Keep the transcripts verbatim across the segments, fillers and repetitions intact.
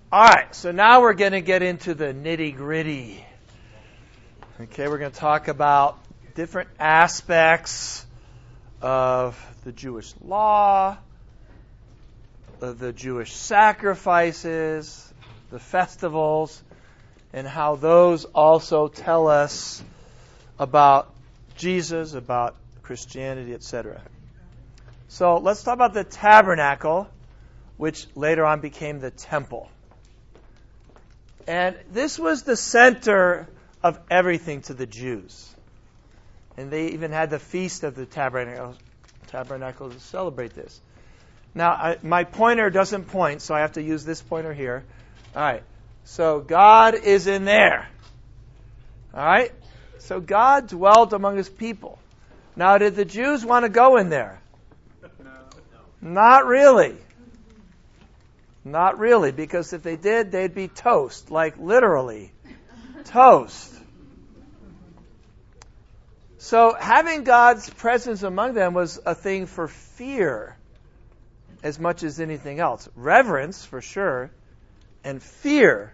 All right, so now we're going to get into the nitty-gritty. Okay, we're going to talk about different aspects of the Jewish law, of the Jewish sacrifices, the festivals, and how those also tell us about Jesus, about Christianity, et cetera. So let's talk about the tabernacle, which later on became the temple. And this was the center of everything to the Jews. And they even had the Feast of the Tabernacle, tabernacle to celebrate this. Now, I, my pointer doesn't point, so I have to use this pointer here. All right. So God is in there. All right. So God dwelled among His people. Now, did the Jews want to go in there? No. Not really. Not really, because if they did, they'd be toast, like literally. Toast. So having God's presence among them was a thing for fear as much as anything else. Reverence, for sure, and fear.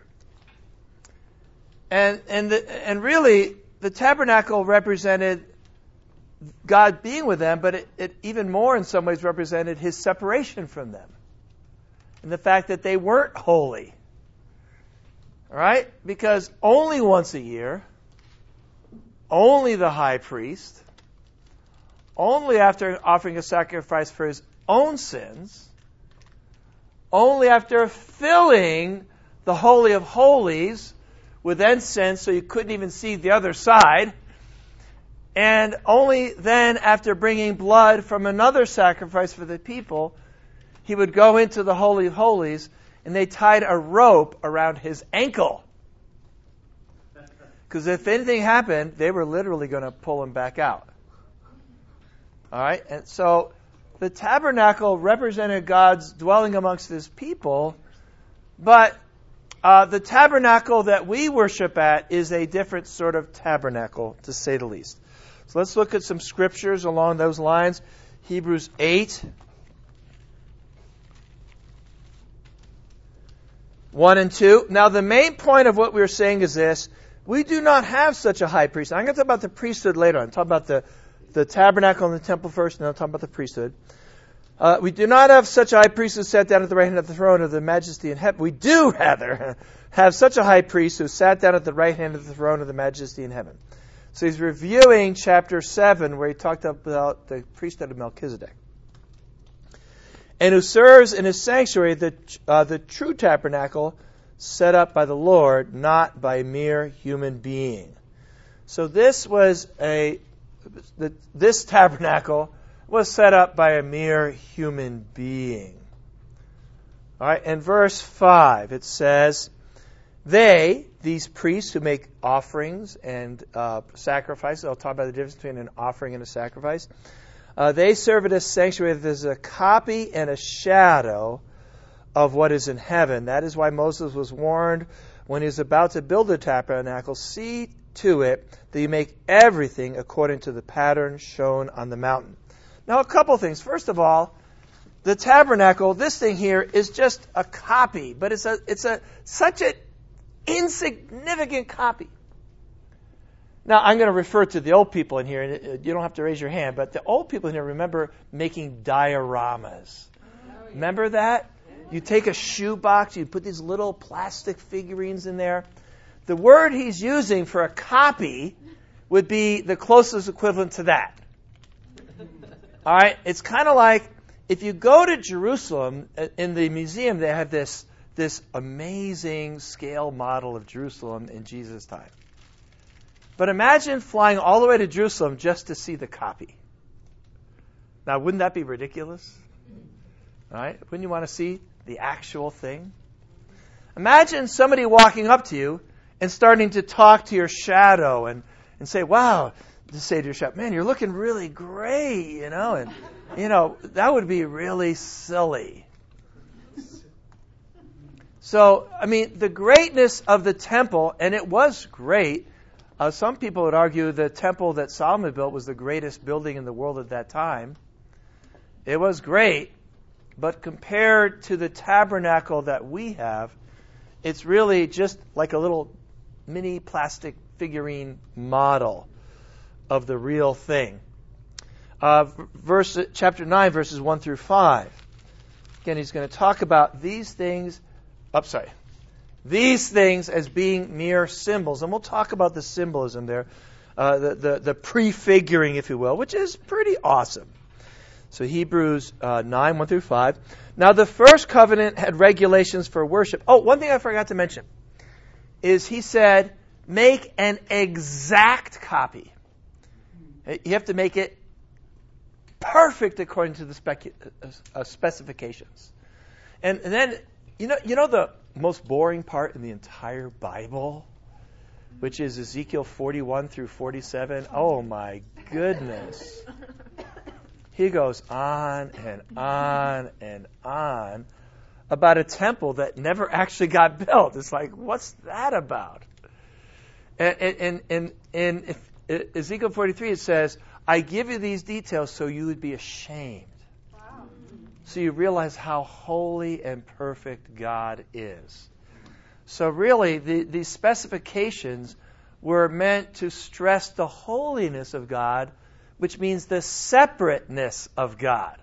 And and the, and really, the tabernacle represented God being with them, but it, it even more in some ways represented His separation from them. And the fact that they weren't holy. All right? Because only once a year, only the high priest, only after offering a sacrifice for his own sins, only after filling the Holy of Holies with incense so you couldn't even see the other side, and only then after bringing blood from another sacrifice for the people, he would go into the Holy of Holies, and they tied a rope around his ankle. Because if anything happened, they were literally going to pull him back out. All right? And so the tabernacle represented God's dwelling amongst His people, but uh, the tabernacle that we worship at is a different sort of tabernacle, to say the least. So let's look at some scriptures along those lines. Hebrews eight. one and two. Now, the main point of what we're saying is this. We do not have such a high priest. I'm going to talk about the priesthood later on. I'll talk about the, the tabernacle and the temple first, and then I'll talk about the priesthood. Uh, we do not have such a high priest who sat down at the right hand of the throne of the majesty in heaven. We do, rather, have such a high priest who sat down at the right hand of the throne of the majesty in heaven. So he's reviewing chapter seven, where he talked about the priesthood of Melchizedek. And who serves in His sanctuary, the uh, the true tabernacle, set up by the Lord, not by mere human being. So this was a the, this tabernacle was set up by a mere human being. All right, in verse five it says, "They, these priests who make offerings and uh, sacrifices," I'll talk about the difference between an offering and a sacrifice. Uh, they serve at a sanctuary that is a copy and a shadow of what is in heaven. That is why Moses was warned when he was about to build the tabernacle, "See to it that you make everything according to the pattern shown on the mountain." Now, a couple things. First of all, the tabernacle, this thing here, is just a copy, but it's a it's a such an insignificant copy. Now, I'm going to refer to the old people in here, and you don't have to raise your hand, but the old people in here remember making dioramas. Remember that? You take a shoebox, you put these little plastic figurines in there. The word he's using for a copy would be the closest equivalent to that. All right? It's kind of like if you go to Jerusalem, in the museum, they have this, this amazing scale model of Jerusalem in Jesus' time. But imagine flying all the way to Jerusalem just to see the copy. Now, wouldn't that be ridiculous? All right? Wouldn't you want to see the actual thing? Imagine somebody walking up to you and starting to talk to your shadow and, and say, "Wow," to say to your shadow, "Man, you're looking really great," you know, and, you know, that would be really silly. So, I mean, the greatness of the temple, and it was great. Uh, some people would argue the temple that Solomon built was the greatest building in the world at that time. It was great, but compared to the tabernacle that we have, it's really just like a little mini plastic figurine model of the real thing. Uh, verse chapter nine, verses one through five. Again, he's going to talk about these things. I'm sorry. These things as being mere symbols. And we'll talk about the symbolism there, uh, the, the, the prefiguring, if you will, which is pretty awesome. So Hebrews uh, nine, one through five. Now the first covenant had regulations for worship. Oh, one thing I forgot to mention is he said, make an exact copy. You have to make it perfect according to the spec- uh, specifications. And, and then, you know, you know the most boring part in the entire Bible, which is Ezekiel forty-one through forty-seven. Oh my goodness. He goes on and on and on about a temple that never actually got built. It's like, what's that about? And in in in Ezekiel forty-three it says, I give you these details so you would be ashamed. Wow. So you realize how holy and perfect God is. So really, the, these specifications were meant to stress the holiness of God, which means the separateness of God,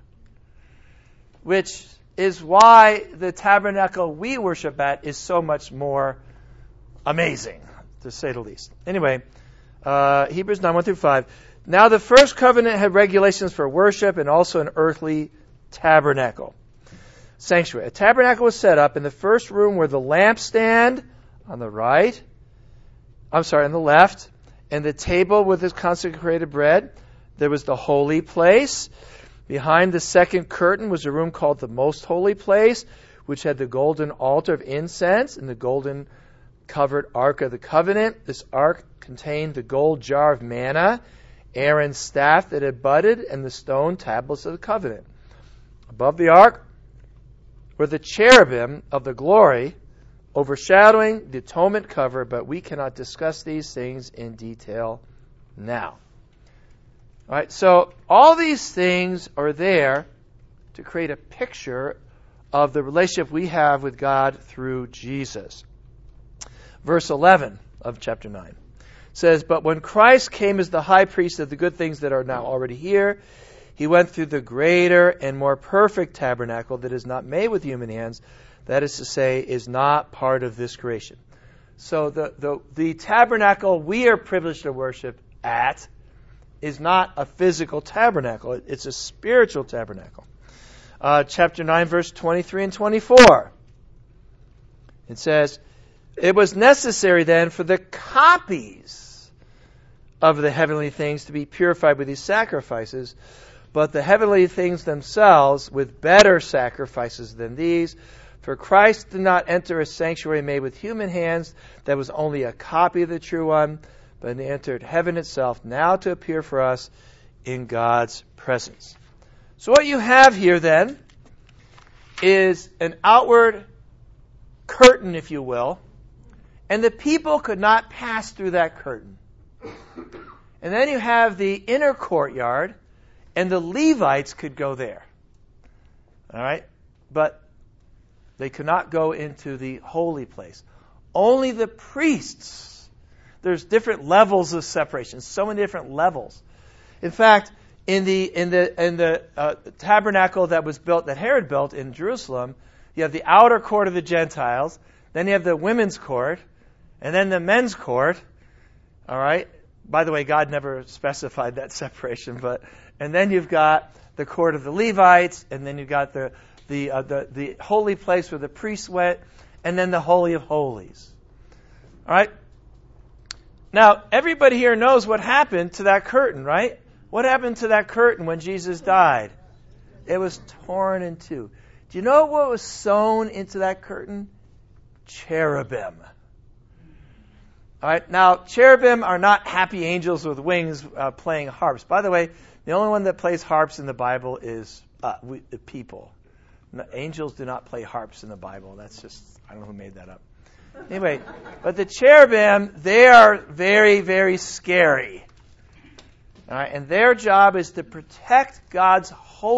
which is why the tabernacle we worship at is so much more amazing, to say the least. Anyway, uh, Hebrews nine, one through five. Now the first covenant had regulations for worship and also an earthly tabernacle. Sanctuary. A tabernacle was set up in the first room where the lampstand on the right, I'm sorry, on the left, and the table with its consecrated bread. There was the holy place. Behind the second curtain was a room called the most holy place, which had the golden altar of incense and the golden covered ark of the covenant. This ark contained the gold jar of manna, Aaron's staff that had budded, and the stone tablets of the covenant. Above the ark were the cherubim of the glory, overshadowing the atonement cover, but we cannot discuss these things in detail now. All right, so all these things are there to create a picture of the relationship we have with God through Jesus. Verse eleven of chapter nine says, but when Christ came as the high priest of the good things that are now already here, he went through the greater and more perfect tabernacle that is not made with human hands, that is to say, is not part of this creation. So the, the, the tabernacle we are privileged to worship at is not a physical tabernacle. It's a spiritual tabernacle. Uh, chapter nine, verse twenty-three and twenty-four. It says, it was necessary then for the copies of the heavenly things to be purified with these sacrifices, but the heavenly things themselves with better sacrifices than these. For Christ did not enter a sanctuary made with human hands that was only a copy of the true one, but he entered heaven itself, now to appear for us in God's presence. So what you have here then is an outward curtain, if you will, and the people could not pass through that curtain. And then you have the inner courtyard, and the Levites could go there. All right? But they could not go into the holy place. Only the priests. There's different levels of separation, so many different levels. In fact, in the in the in the uh, tabernacle that was built, that Herod built in Jerusalem, you have the outer court of the Gentiles, then you have the women's court, and then the men's court. All right? By the way, God never specified that separation, but and then you've got the court of the Levites, and then you've got the the uh, the the holy place where the priests went, and then the Holy of Holies. All right? Now, everybody here knows what happened to that curtain, right? What happened to that curtain when Jesus died? It was torn in two. Do you know what was sewn into that curtain? Cherubim. All right. Now, cherubim are not happy angels with wings uh, playing harps. By the way, the only one that plays harps in the Bible is uh, we, the people. No, angels do not play harps in the Bible. That's just, I don't know who made that up. Anyway, but the cherubim, they are very, very scary. All right, and their job is to protect God's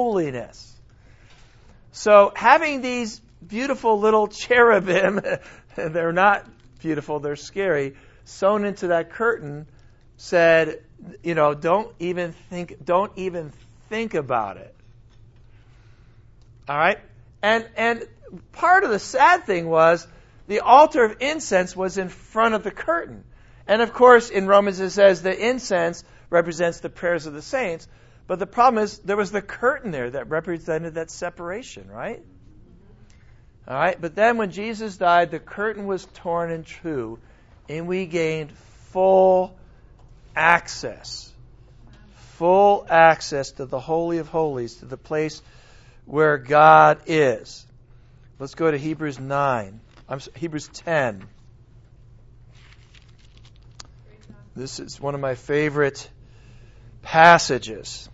holiness. So having these beautiful little cherubim they're not beautiful, they're scary, sewn into that curtain said, you know, don't even think, don't even think about it. All right? And, and part of the sad thing was the altar of incense was in front of the curtain. And of course, in Romans it says the incense represents the prayers of the saints. But the problem is there was the curtain there that represented that separation, right? All right? But then when Jesus died, the curtain was torn in two, and we gained full access. Full access to the Holy of Holies, to the place where God is. Let's go to Hebrews nine. I'm sorry, Hebrews ten. This is one of my favorite passages.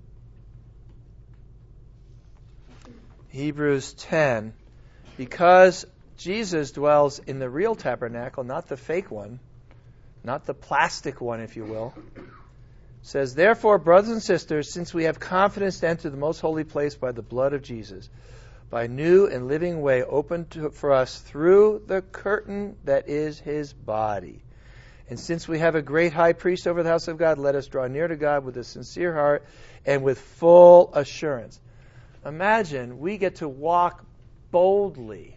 Hebrews ten. Because Jesus dwells in the real tabernacle, not the fake one, not the plastic one, if you will. Says, therefore, brothers and sisters, since we have confidence to enter the most holy place by the blood of Jesus, by new and living way opened to, for us through the curtain that is his body. And since we have a great high priest over the house of God, let us draw near to God with a sincere heart and with full assurance. Imagine we get to walk boldly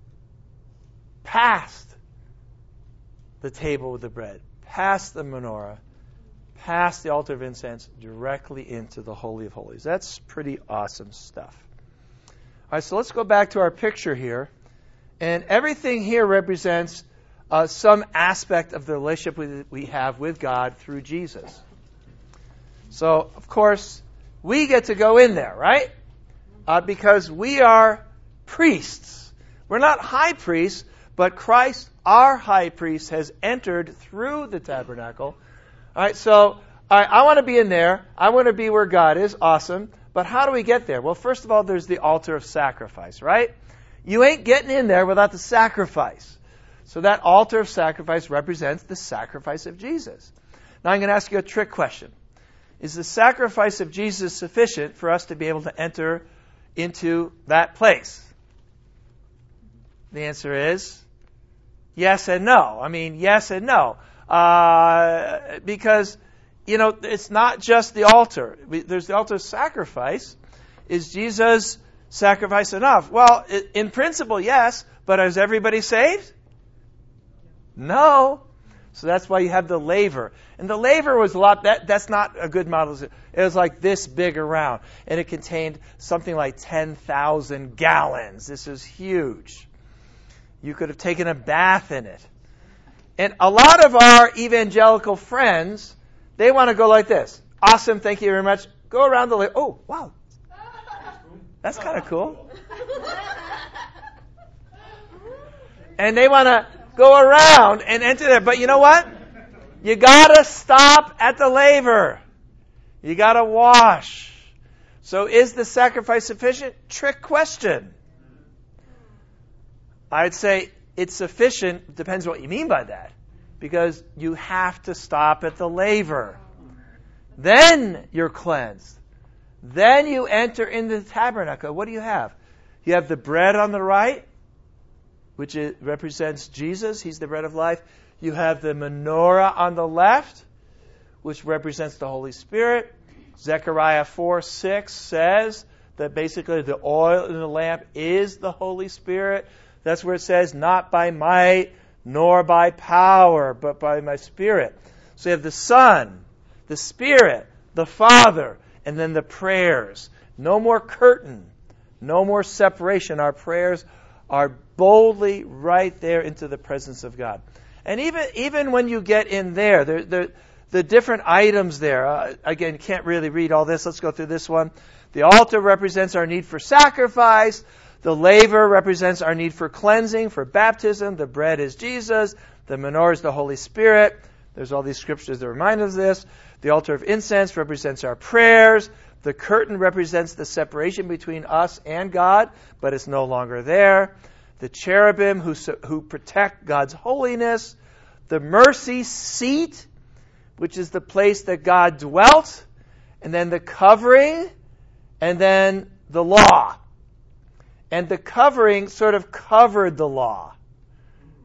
past the table with the bread, past the menorah, past the altar of incense, directly into the Holy of Holies. That's pretty awesome stuff. All right, so let's go back to our picture here. And everything here represents uh, some aspect of the relationship we, we have with God through Jesus. So, of course, we get to go in there, right? Uh, because we are priests. We're not high priests, but Christ, our high priest, has entered through the tabernacle. All right, so all right, I want to be in there. I want to be where God is. Awesome. But how do we get there? Well, first of all, there's the altar of sacrifice, right? You ain't getting in there without the sacrifice. So that altar of sacrifice represents the sacrifice of Jesus. Now I'm going to ask you a trick question. Is the sacrifice of Jesus sufficient for us to be able to enter into that place? The answer is yes and no. I mean, yes and no. Uh, because, you know, it's not just the altar. There's the altar of sacrifice. Is Jesus' sacrifice enough? Well, in principle, yes. But is everybody saved? No. So that's why you have the laver. And the laver was a lot, that, that's not a good model. It was like this big around. And it contained something like ten thousand gallons. This is huge. You could have taken a bath in it. And a lot of our evangelical friends, they want to go like this. Awesome, thank you very much. Go around the laver. Oh, wow. That's kind of cool. And they want to go around and enter there. But you know what? You got to stop at the laver. You got to wash. So is the sacrifice sufficient? Trick question. I'd say it's sufficient. Depends what you mean by that. Because you have to stop at the laver. Then you're cleansed. Then you enter into the tabernacle. What do you have? You have the bread on the right, which is, represents Jesus. He's the bread of life. You have the menorah on the left, which represents the Holy Spirit. Zechariah four six says that basically the oil in the lamp is the Holy Spirit. That's where it says, not by might nor by power, but by my Spirit. So you have the Son, the Spirit, the Father, and then the prayers. No more curtain. No more separation. Our prayers are boldly right there into the presence of God. And even even when you get in there, there, there the different items there, uh, again, can't really read all this. Let's go through this one. The altar represents our need for sacrifice. The laver represents our need for cleansing, for baptism. The bread is Jesus. The menorah is the Holy Spirit. There's all these scriptures that remind us of this. The altar of incense represents our prayers. The curtain represents the separation between us and God, but it's no longer there. The cherubim who, who protect God's holiness. The mercy seat, which is the place that God dwelt. And then the covering. And then the law. And the covering sort of covered the law.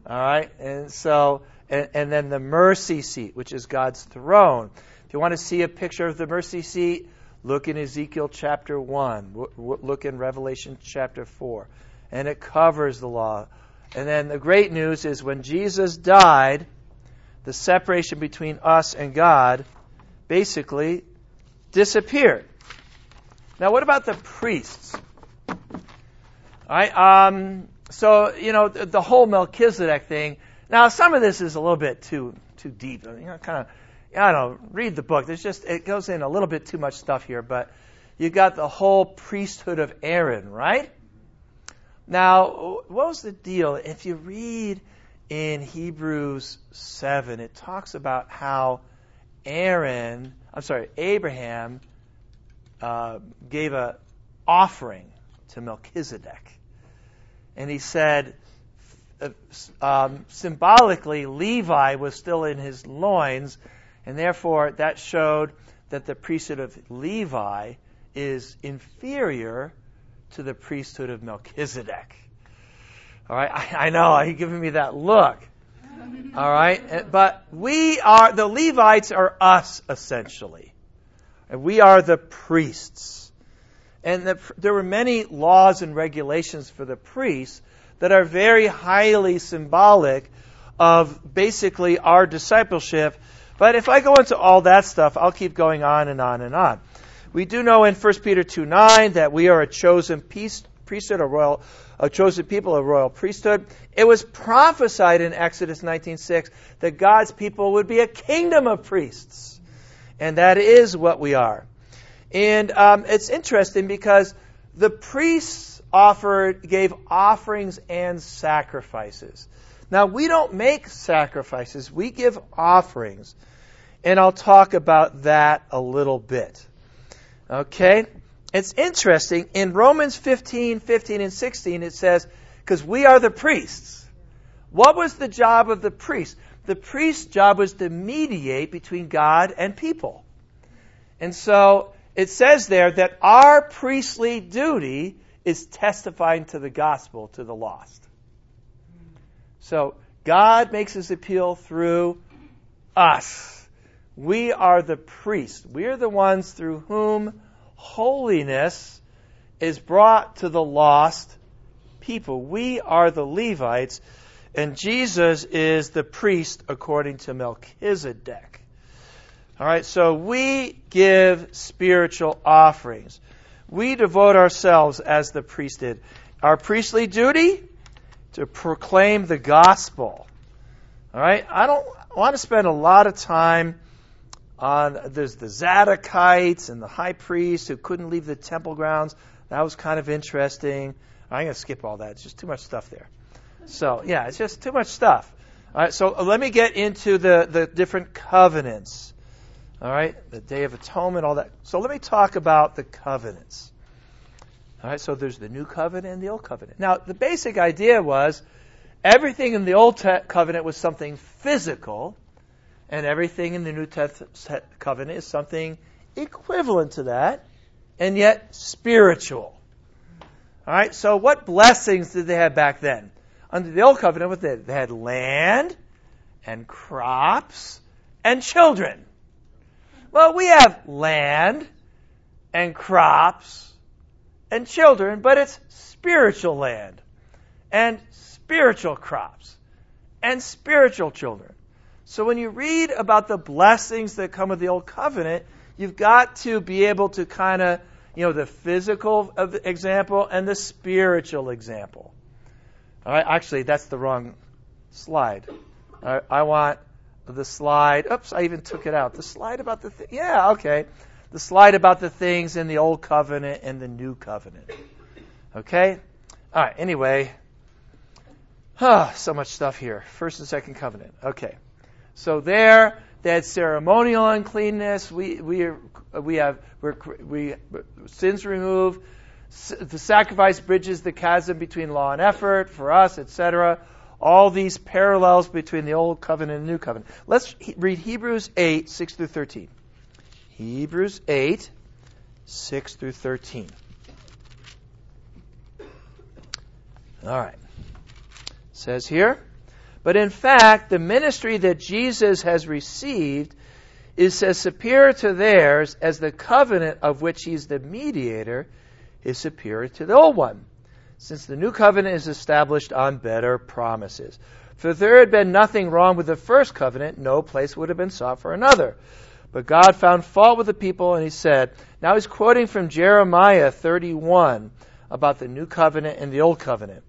All right? And so, and, and then the mercy seat, which is God's throne. If you want to see a picture of the mercy seat, look in Ezekiel chapter one. W- w- look in Revelation chapter four. And it covers the law. And then the great news is when Jesus died, the separation between us and God basically disappeared. Now, what about the priests? All right, um, so, you know, the, the whole Melchizedek thing. Now, some of this is a little bit too too deep. You know, kind of, I don't know, read the book. There's just, it goes in a little bit too much stuff here. But you got the whole priesthood of Aaron, right? Now, what was the deal? If you read in Hebrews seven, it talks about how Aaron, I'm sorry, Abraham uh, gave an offering to Melchizedek. And he said, uh, um, symbolically, Levi was still in his loins, and therefore that showed that the priesthood of Levi is inferior to the priesthood of Melchizedek. All right, I, I know, he's giving me that look. All right, but we are, the Levites are us, essentially. And we are the priests. And the, there were many laws and regulations for the priests that are very highly symbolic of basically our discipleship. But if I go into all that stuff, I'll keep going on and on and on. We do know in First Peter two nine that we are a chosen piece, priesthood, a royal, a chosen people, a royal priesthood. It was prophesied in Exodus nineteen six that God's people would be a kingdom of priests. And that is what we are. And um, it's interesting because the priests offered, gave offerings and sacrifices. Now, we don't make sacrifices. We give offerings. And I'll talk about that a little bit. Okay? It's interesting. In Romans fifteen, fifteen, and sixteen, it says, because we are the priests. What was the job of the priest? The priest's job was to mediate between God and people. And so it says there that our priestly duty is testifying to the gospel to the lost. So God makes his appeal through us. We are the priests. We are the ones through whom holiness is brought to the lost people. We are the Levites, and Jesus is the priest according to Melchizedek. All right, so we give spiritual offerings. We devote ourselves as the priest did. Our priestly duty, to proclaim the gospel. All right, I don't want to spend a lot of time on, there's the Zadokites and the high priest who couldn't leave the temple grounds. That was kind of interesting. I'm going to skip all that. It's just too much stuff there. So, yeah, it's just too much stuff. All right, so let me get into the, the different covenants. All right, the Day of Atonement, all that. So let me talk about the covenants. All right, so there's the New Covenant and the Old Covenant. Now, the basic idea was everything in the Old te- Covenant was something physical, and everything in the New te- Covenant is something equivalent to that, and yet spiritual. All right, so what blessings did they have back then? Under the Old Covenant, what they had? They had land and crops and children. Well, we have land and crops and children, but it's spiritual land and spiritual crops and spiritual children. So when you read about the blessings that come with the Old Covenant, you've got to be able to kind of, you know, the physical example and the spiritual example. All right, actually, that's the wrong slide. I, I want the slide. Oops, I even took it out. The slide about the th- yeah, okay. The slide about the things in the Old Covenant and the New Covenant. Okay? All right, anyway. Huh, so much stuff here. First and Second Covenant. Okay. So there, they had ceremonial uncleanness. We we we have we're, we sins removed. The sacrifice bridges the chasm between law and effort for us, et cetera. All these parallels between the Old Covenant and the New Covenant. Let's he- read Hebrews eight, six through thirteen. Hebrews eight, six through thirteen. All right. It says here, But in fact, the ministry that Jesus has received is as superior to theirs as the covenant of which he's the mediator is superior to the old one, since the new covenant is established on better promises. For if there had been nothing wrong with the first covenant, no place would have been sought for another. But God found fault with the people, and he said, now he's quoting from Jeremiah thirty-one about the new covenant and the old covenant.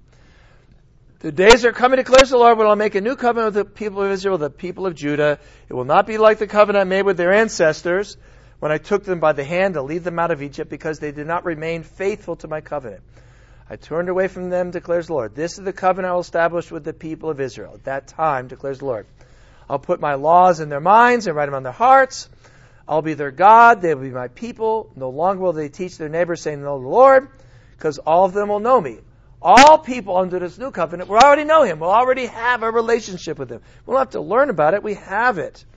The days are coming, declares the Lord, when I'll make a new covenant with the people of Israel, the people of Judah. It will not be like the covenant I made with their ancestors when I took them by the hand to lead them out of Egypt, because they did not remain faithful to my covenant. I turned away from them, declares the Lord. This is the covenant I will establish with the people of Israel. At that time, declares the Lord, I'll put my laws in their minds and write them on their hearts. I'll be their God. They will be my people. No longer will they teach their neighbors, saying, know the Lord, because all of them will know me. All people under this new covenant will already know him. We'll already have a relationship with him. We don't have to learn about it. We have it.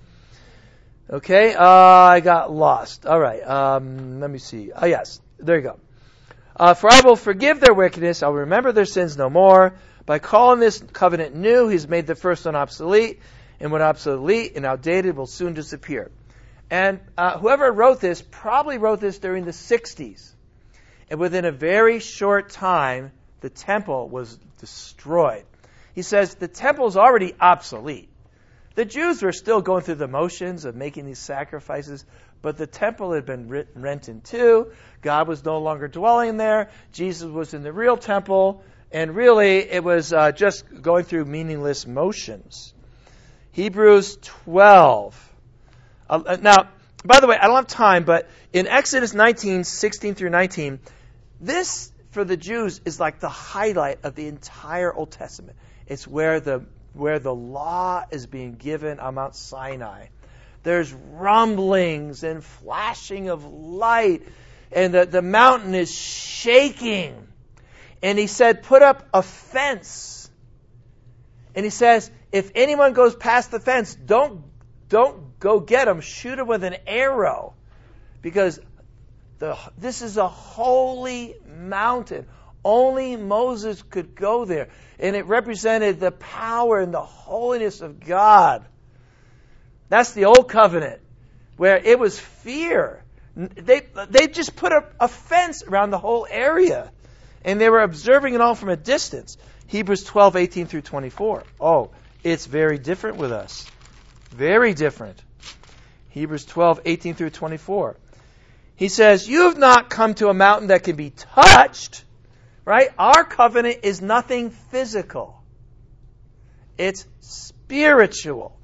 Okay, uh, I got lost. All right, um, let me see. Oh, yes, there you go. Uh, for I will forgive their wickedness. I'll remember their sins no more. By calling this covenant new, he's made the first one obsolete. And what obsolete and outdated will soon disappear. And uh, whoever wrote this probably wrote this during the sixties. And within a very short time, the temple was destroyed. He says the temple is already obsolete. The Jews were still going through the motions of making these sacrifices, but the temple had been rent in two. God was no longer dwelling there. Jesus was in the real temple, and really it was uh, just going through meaningless motions. Hebrews twelve. Uh, now, by the way, I don't have time, but in Exodus nineteen, sixteen through nineteen, this, for the Jews, is like the highlight of the entire Old Testament. It's where the where the law is being given on Mount Sinai. There's rumblings and flashing of light, and the, the mountain is shaking. And he said, put up a fence. And he says, if anyone goes past the fence, don't don't go get him. Shoot him with an arrow. Because the, this is a holy mountain. Only Moses could go there. And it represented the power and the holiness of God. That's the old covenant, where it was fear. They they just put a, a fence around the whole area. And they were observing it all from a distance. Hebrews twelve, eighteen through twenty-four. Oh, it's very different with us. Very different. Hebrews twelve, eighteen through twenty-four. He says, you have not come to a mountain that can be touched. Right? Our covenant is nothing physical. It's spiritual.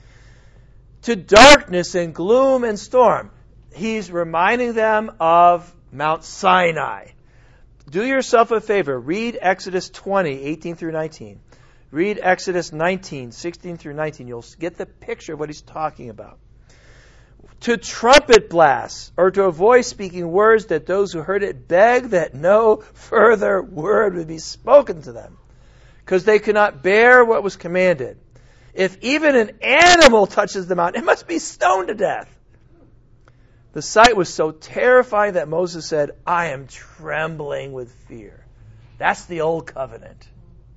To darkness and gloom and storm. He's reminding them of Mount Sinai. Do yourself a favor. Read Exodus twenty, eighteen through nineteen. Read Exodus nineteen, sixteen through nineteen. You'll get the picture of what he's talking about. To trumpet blasts, or to a voice speaking words that those who heard it begged that no further word would be spoken to them, because they could not bear what was commanded. If even an animal touches the mountain, it must be stoned to death. The sight was so terrifying that Moses said, I am trembling with fear. That's the old covenant.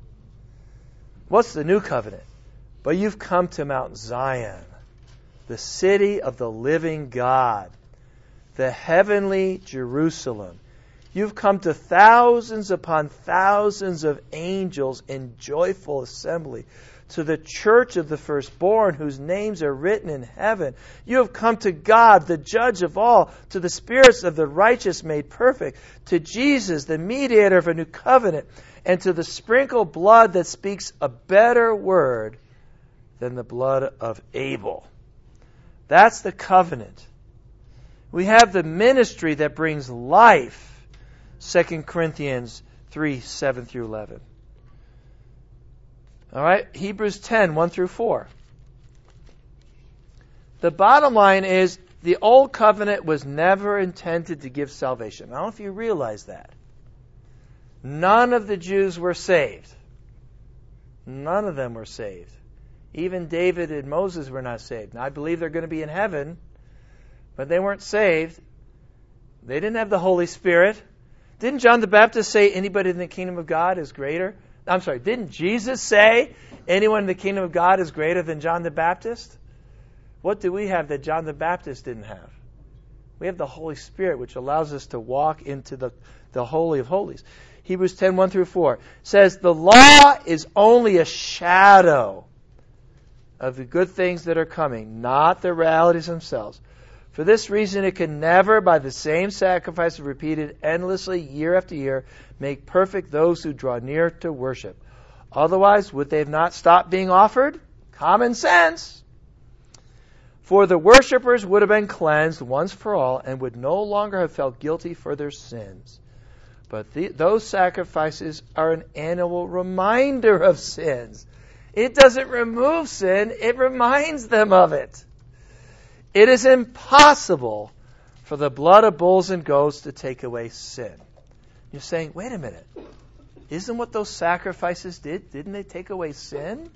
What's the new covenant? But you've come to Mount Zion, the city of the living God, the heavenly Jerusalem. You've come to thousands upon thousands of angels in joyful assembly, to the church of the firstborn whose names are written in heaven. You have come to God, the judge of all, to the spirits of the righteous made perfect, to Jesus, the mediator of a new covenant, and to the sprinkled blood that speaks a better word than the blood of Abel. That's the covenant. We have the ministry that brings life. Second Corinthians three, seven through eleven. All right, Hebrews ten, one through four. The bottom line is the old covenant was never intended to give salvation. I don't know if you realize that. None of the Jews were saved. None of them were saved. Even David and Moses were not saved. Now, I believe they're going to be in heaven, but they weren't saved. They didn't have the Holy Spirit. Didn't John the Baptist say anybody in the kingdom of God is greater I'm sorry, didn't Jesus say anyone in the kingdom of God is greater than John the Baptist? What do we have that John the Baptist didn't have? We have the Holy Spirit, which allows us to walk into the, the Holy of Holies. Hebrews ten, one through four says, the law is only a shadow of the good things that are coming, not the realities themselves. For this reason, it can never, by the same sacrifice repeated endlessly year after year, make perfect those who draw near to worship. Otherwise, would they have not stopped being offered? Common sense. For the worshippers would have been cleansed once for all and would no longer have felt guilty for their sins. But the, those sacrifices are an annual reminder of sins. It doesn't remove sin, it reminds them of it. It is impossible for the blood of bulls and goats to take away sin. You're saying, wait a minute. Isn't what those sacrifices did? Didn't they take away sin?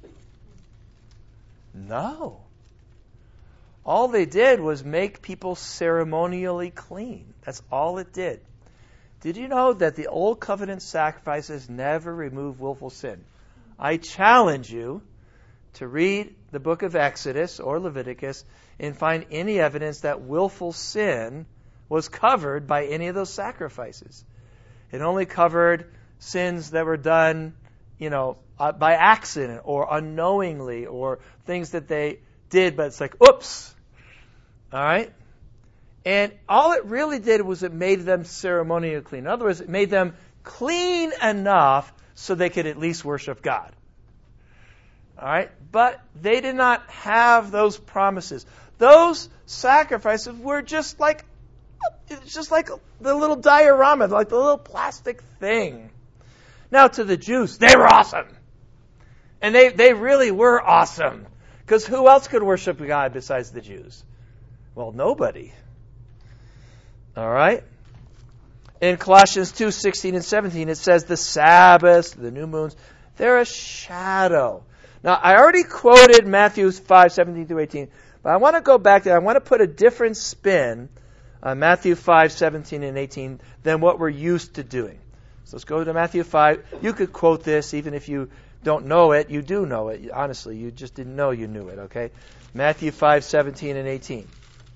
No. All they did was make people ceremonially clean. That's all it did. Did you know that the Old Covenant sacrifices never remove willful sin? I challenge you to read the book of Exodus or Leviticus and find any evidence that willful sin was covered by any of those sacrifices. It only covered sins that were done, you know, uh, by accident or unknowingly, or things that they did, but it's like, oops. All right? And all it really did was it made them ceremonially clean. In other words, it made them clean enough so they could at least worship God. All right? But they did not have those promises. Those sacrifices were just like, it's just like the little diorama, like the little plastic thing. Now, to the Jews, they were awesome. And they, they really were awesome. Because who else could worship God besides the Jews? Well, nobody. All right? In Colossians two, sixteen and seventeen, it says the Sabbaths, the new moons, they're a shadow. Now, I already quoted Matthew five, seventeen through eighteen, but I want to go back there. I want to put a different spin on Matthew five, seventeen and eighteen than what we're used to doing. So let's go to Matthew five. You could quote this even if you don't know it. You do know it. Honestly, you just didn't know you knew it, okay? Matthew five, seventeen and eighteen.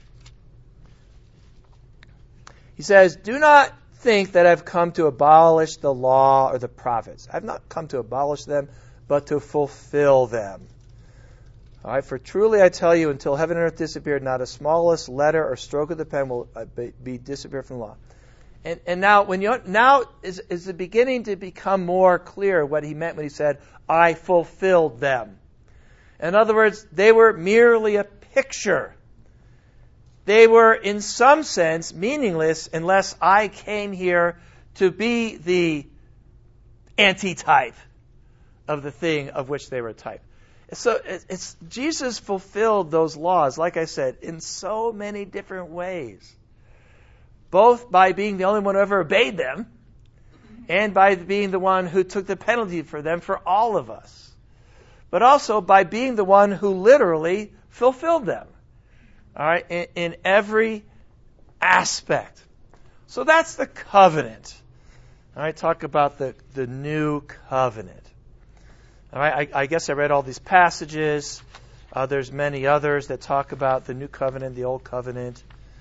He says, do not think that I've come to abolish the law or the prophets. I've not come to abolish them, but to fulfill them. All right, for truly I tell you, until heaven and earth disappear, not a smallest letter or stroke of the pen will be, be disappear from the law. And, and now, when you now is is it beginning to become more clear what he meant when he said, "I fulfilled them." In other words, they were merely a picture. They were, in some sense, meaningless unless I came here to be the antitype of the thing of which they were a type. So it's Jesus fulfilled those laws, like I said, in so many different ways. Both by being the only one who ever obeyed them, and by being the one who took the penalty for them for all of us. But also by being the one who literally fulfilled them. All right, in, in every aspect. So that's the covenant. All right, talk about the, the new covenant. All right, I, I guess I read all these passages. Uh, there's many others that talk about the new covenant, the old covenant.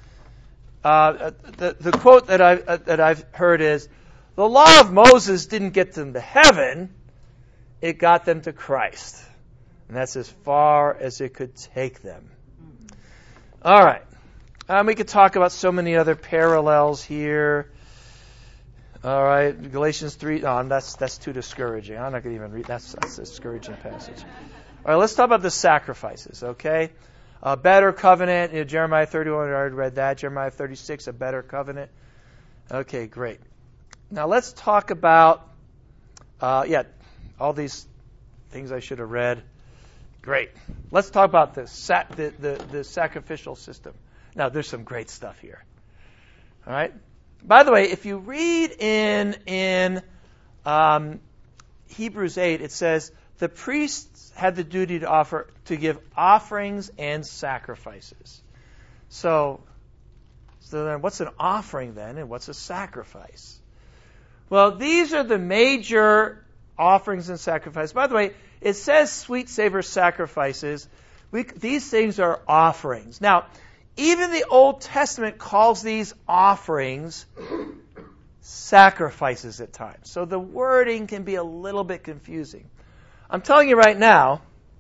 Uh, the, the quote that, I, uh, that I've heard is, the law of Moses didn't get them to heaven, it got them to Christ. And that's as far as it could take them. All right. Um, we could talk about so many other parallels here. All right. Galatians three. Oh, that's that's too discouraging. I'm not going to even read. That's, that's a discouraging passage. All right. Let's talk about the sacrifices, okay? A better covenant. You know, Jeremiah thirty-one, I already read that. Jeremiah thirty-six, a better covenant. Okay, great. Now let's talk about, uh, yeah, all these things I should have read. Great. Let's talk about the, sac- the, the, the sacrificial system. Now, there's some great stuff here. All right? By the way, if you read in, in um, Hebrews eight, it says, the priests had the duty to offer to give offerings and sacrifices. So, so then what's an offering then, and what's a sacrifice? Well, these are the major offerings and sacrifices. By the way, it says sweet savor sacrifices. We, these things are offerings. Now, even the Old Testament calls these offerings sacrifices at times. So the wording can be a little bit confusing. I'm telling you right now,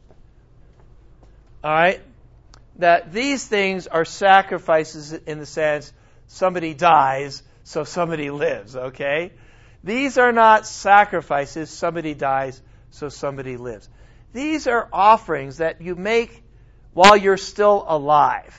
all right, that these things are sacrifices in the sense somebody dies, so somebody lives, okay? These are not sacrifices, somebody dies, so somebody lives. These are offerings that you make while you're still alive.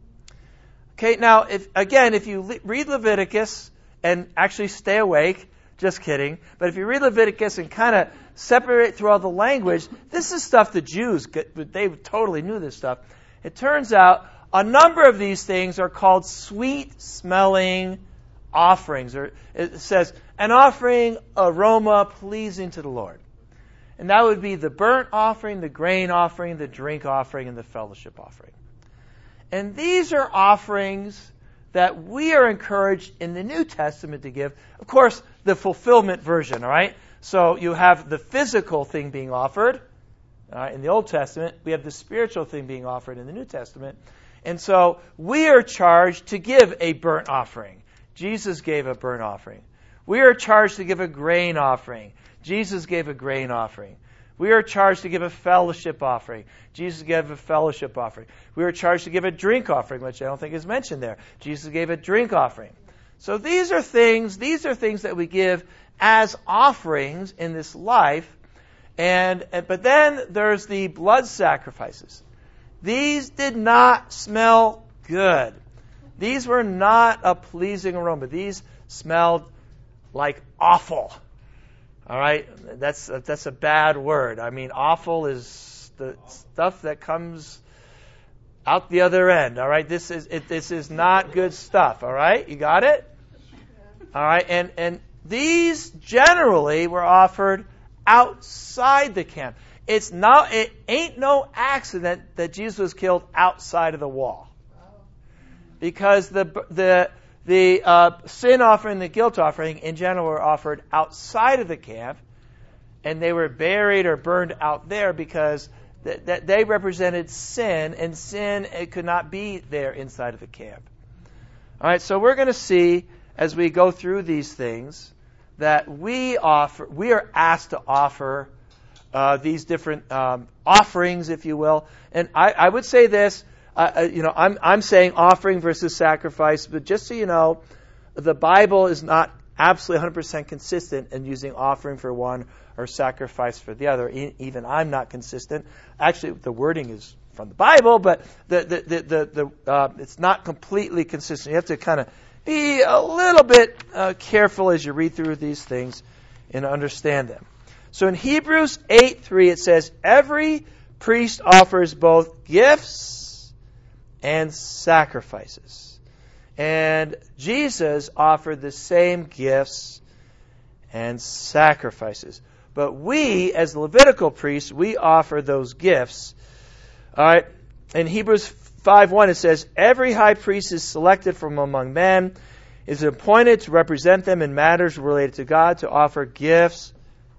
Okay, now, if again, if you le- read Leviticus and actually stay awake, just kidding, but if you read Leviticus and kind of separate through all the language, this is stuff the Jews, they totally knew this stuff. It turns out a number of these things are called sweet-smelling offerings. Or it says, an offering, aroma pleasing to the Lord. And that would be the burnt offering, the grain offering, the drink offering, and the fellowship offering. And these are offerings that we are encouraged in the New Testament to give. Of course, the fulfillment version, all right? So you have the physical thing being offered. Uh, in the Old Testament, we have the spiritual thing being offered in the New Testament. And so we are charged to give a burnt offering. Jesus gave a burnt offering. We are charged to give a grain offering. Jesus gave a grain offering. We are charged to give a fellowship offering. Jesus gave a fellowship offering. We are charged to give a drink offering, which I don't think is mentioned there. Jesus gave a drink offering. So these are things, these are things that we give as offerings in this life. And, and but then there's the blood sacrifices. These did not smell good. These were not a pleasing aroma. These smelled like awful. All right, that's that's a bad word. I mean, awful is the stuff that comes out the other end. All right, this is it, this is not good stuff. All right, you got it. All right, and and these generally were offered outside the camp. It's not. It ain't no accident that Jesus was killed outside of the wall, because the the the uh, sin offering, the guilt offering, in general, were offered outside of the camp, and they were buried or burned out there because th- that they represented sin, and sin it could not be there inside of the camp. All right, so we're going to see as we go through these things that we offer, we are asked to offer uh, these different um, offerings, if you will. And I, I would say this, uh, you know, I'm I'm saying offering versus sacrifice, but just so you know, the Bible is not absolutely one hundred percent consistent in using offering for one or sacrifice for the other. E- even I'm not consistent. Actually, the wording is from the Bible, but the the the the, the uh, it's not completely consistent. You have to kind of be a little bit uh, careful as you read through these things and understand them. So in Hebrews eight three it says, every priest offers both gifts and sacrifices. And Jesus offered the same gifts and sacrifices. But we, as Levitical priests, we offer those gifts. All right. In Hebrews five one it says, every high priest is selected from among men, is appointed to represent them in matters related to God, to offer gifts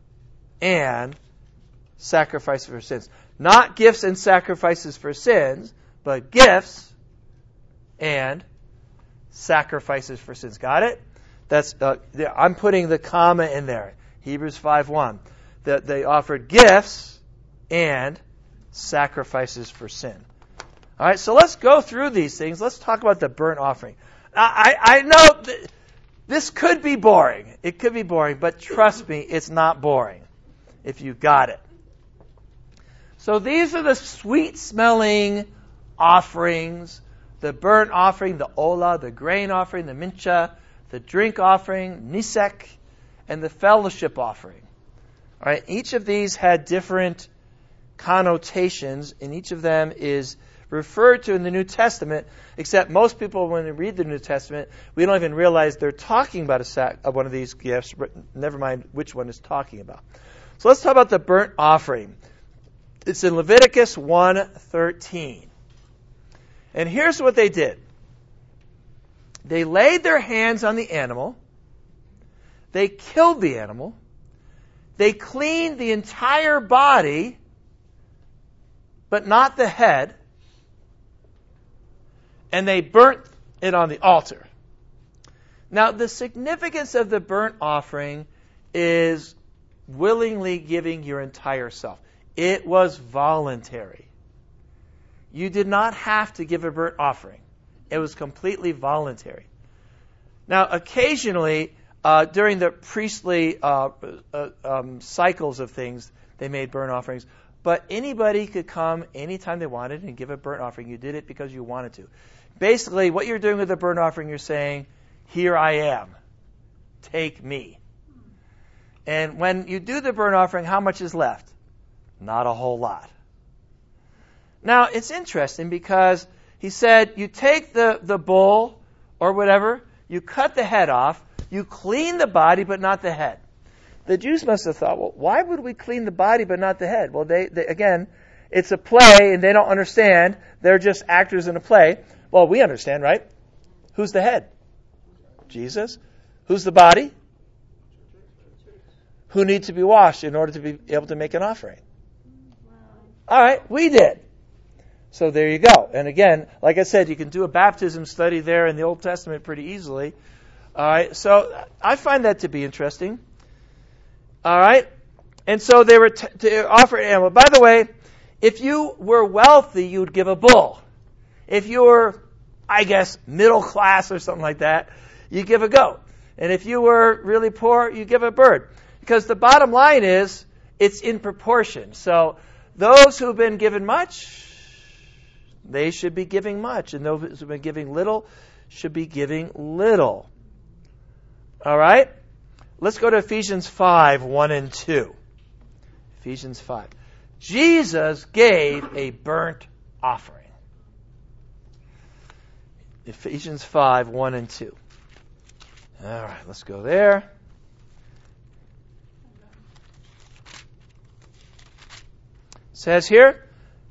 and sacrifices for sins. Not gifts and sacrifices for sins, but gifts and sacrifices for sins. Got it? That's uh, I'm putting the comma in there. Hebrews five one. That they offered gifts and sacrifices for sin. All right, so let's go through these things. Let's talk about the burnt offering. I, I know th- this could be boring. It could be boring, but trust me, it's not boring if you got it. So these are the sweet-smelling offerings, the burnt offering, the olah, the grain offering, the mincha, the drink offering, nisek, and the fellowship offering. All right, each of these had different connotations, and each of them is referred to in the New Testament, except most people, when they read the New Testament, we don't even realize they're talking about a sac- of one of these gifts, never mind which one is talking about. So let's talk about the burnt offering. It's in Leviticus one thirteen. And here's what they did. They laid their hands on the animal. They killed the animal. They cleaned the entire body, but not the head, and they burnt it on the altar. Now, the significance of the burnt offering is willingly giving your entire self. It was voluntary. You did not have to give a burnt offering. It was completely voluntary. Now, occasionally, uh, during the priestly uh, uh, um, cycles of things, they made burnt offerings. But anybody could come anytime they wanted and give a burnt offering. You did it because you wanted to. Basically, what you're doing with the burnt offering, you're saying, here I am. Take me. And when you do the burnt offering, how much is left? Not a whole lot. Now, it's interesting because he said, you take the, the bull or whatever, you cut the head off, you clean the body but not the head. The Jews must have thought, well, why would we clean the body but not the head? Well, they, they again, it's a play and they don't understand. They're just actors in a play. Well, we understand, right? Who's the head? Jesus. Who's the body? Who needs to be washed in order to be able to make an offering? All right, we did. So there you go. And again, like I said, you can do a baptism study there in the Old Testament pretty easily. All right, so I find that to be interesting. All right, and so they were t- to offer an animal. By the way, if you were wealthy, you'd give a bull. If you were, I guess, middle class or something like that, you give a goat. And if you were really poor, you give a bird. Because the bottom line is, it's in proportion. So those who've been given much, they should be giving much. And those who've been giving little should be giving little. All right? Let's go to Ephesians five, one and two. Ephesians five. Jesus gave a burnt offering. Ephesians five, one and two. All right, let's go there. It says here,